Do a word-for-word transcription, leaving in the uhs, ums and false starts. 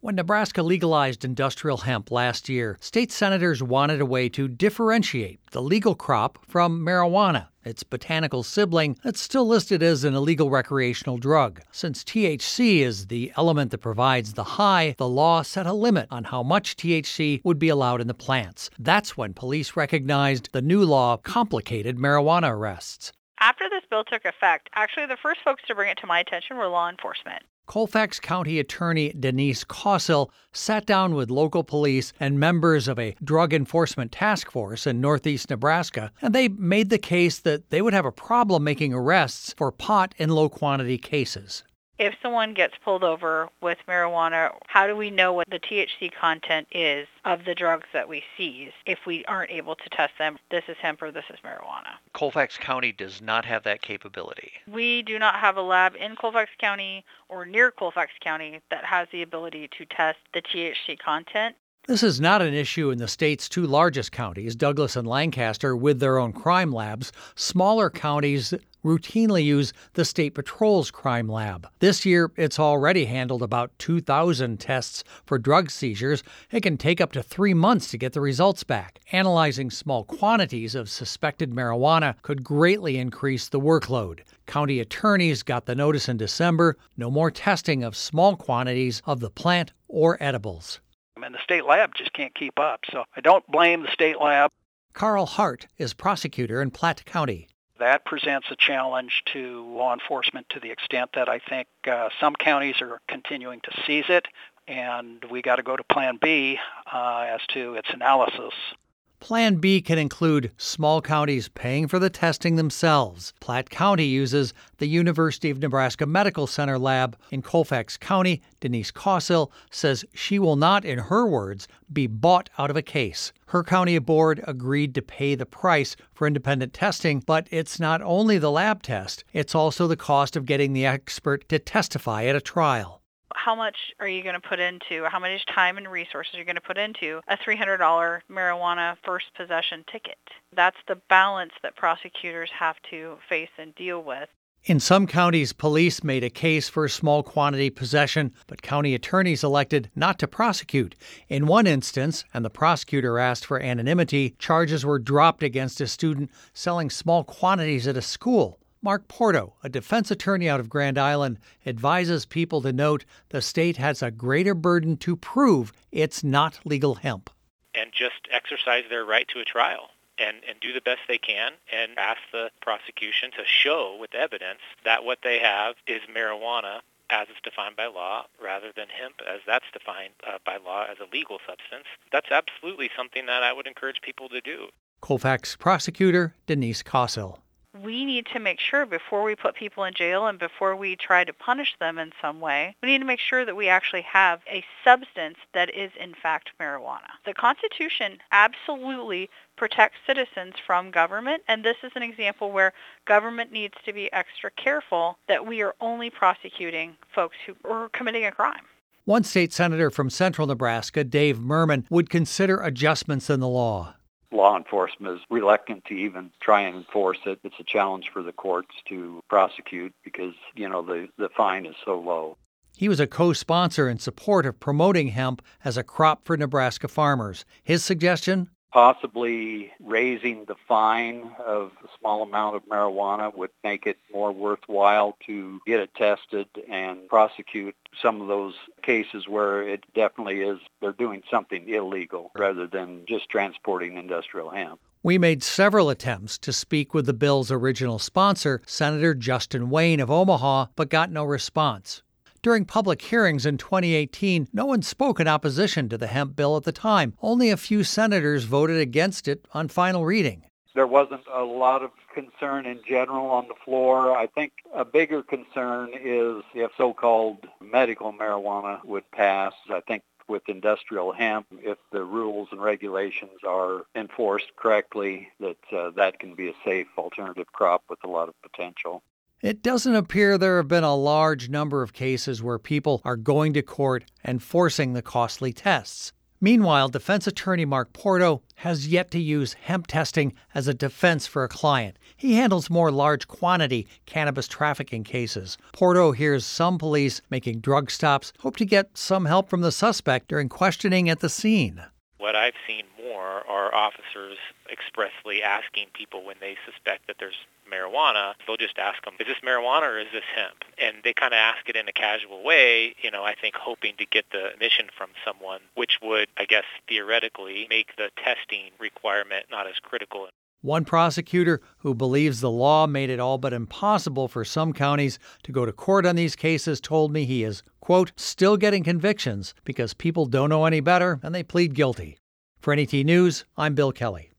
When Nebraska legalized industrial hemp last year, state senators wanted a way to differentiate the legal crop from marijuana, its botanical sibling that's still listed as an illegal recreational drug. Since T H C is the element that provides the high, the law set a limit on how much T H C would be allowed in the plants. That's when police recognized the new law complicated marijuana arrests. After this bill took effect, actually the first folks to bring it to my attention were law enforcement. Colfax County Attorney Denise Causill sat down with local police and members of a drug enforcement task force in northeast Nebraska, and they made the case that they would have a problem making arrests for pot in low-quantity cases. If someone gets pulled over with marijuana, how do we know what the T H C content is of the drugs that we seize if we aren't able to test them? This is hemp or this is marijuana. Colfax County does not have that capability. We do not have a lab in Colfax County or near Colfax County that has the ability to test the T H C content. This is not an issue in the state's two largest counties, Douglas and Lancaster, with their own crime labs. Smaller counties routinely use the State Patrol's crime lab. This year, it's already handled about two thousand tests for drug seizures. It can take up to three months to get the results back. Analyzing small quantities of suspected marijuana could greatly increase the workload. County attorneys got the notice in December. No more testing of small quantities of the plant or edibles. And the state lab just can't keep up, so I don't blame the state lab. Carl Hart is prosecutor in Platte County. That presents a challenge to law enforcement to the extent that I think uh, some counties are continuing to seize it, and we got to go to Plan B uh, as to its analysis. Plan B can include small counties paying for the testing themselves. Platte County uses the University of Nebraska Medical Center lab. In Colfax County, Denise Causill says she will not, in her words, be bought out of a case. Her county board agreed to pay the price for independent testing, but it's not only the lab test, it's also the cost of getting the expert to testify at a trial. How much are you going to put into, how much time and resources are you going to put into a three hundred dollars marijuana first possession ticket? That's the balance that prosecutors have to face and deal with. In some counties, police made a case for small quantity possession, but county attorneys elected not to prosecute. In one instance, and the prosecutor asked for anonymity, charges were dropped against a student selling small quantities at a school. Mark Porto, a defense attorney out of Grand Island, advises people to note the state has a greater burden to prove it's not legal hemp. And just exercise their right to a trial and, and do the best they can and ask the prosecution to show with evidence that what they have is marijuana as it's defined by law rather than hemp as that's defined uh, by law as a legal substance. That's absolutely something that I would encourage people to do. Colfax prosecutor Denise Causill. We need to make sure before we put people in jail and before we try to punish them in some way, we need to make sure that we actually have a substance that is in fact marijuana. The Constitution absolutely protects citizens from government, and this is an example where government needs to be extra careful that we are only prosecuting folks who are committing a crime. One state senator from central Nebraska, Dave Merman, would consider adjustments in the law. Law enforcement is reluctant to even try and enforce it. It's a challenge for the courts to prosecute because, you know, the, the fine is so low. He was a co-sponsor in support of promoting hemp as a crop for Nebraska farmers. His suggestion? Possibly raising the fine of a small amount of marijuana would make it more worthwhile to get it tested and prosecute some of those cases where it definitely is, they're doing something illegal rather than just transporting industrial hemp. We made several attempts to speak with the bill's original sponsor, Senator Justin Wayne of Omaha, but got no response. During public hearings in twenty eighteen, no one spoke in opposition to the hemp bill at the time. Only a few senators voted against it on final reading. There wasn't a lot of concern in general on the floor. I think a bigger concern is if so-called medical marijuana would pass. I think with industrial hemp, if the rules and regulations are enforced correctly, that uh, that can be a safe alternative crop with a lot of potential. It doesn't appear there have been a large number of cases where people are going to court and forcing the costly tests. Meanwhile, defense attorney Mark Porto has yet to use hemp testing as a defense for a client. He handles more large quantity cannabis trafficking cases. Porto hears some police making drug stops hope to get some help from the suspect during questioning at the scene. What I've seen more are officers expressly asking people when they suspect that there's marijuana, they'll just ask them, is this marijuana or is this hemp? And they kind of ask it in a casual way, you know, I think hoping to get the admission from someone, which would, I guess, theoretically make the testing requirement not as critical. One prosecutor who believes the law made it all but impossible for some counties to go to court on these cases told me he is, quote, still getting convictions because people don't know any better and they plead guilty. For N E T News, I'm Bill Kelly.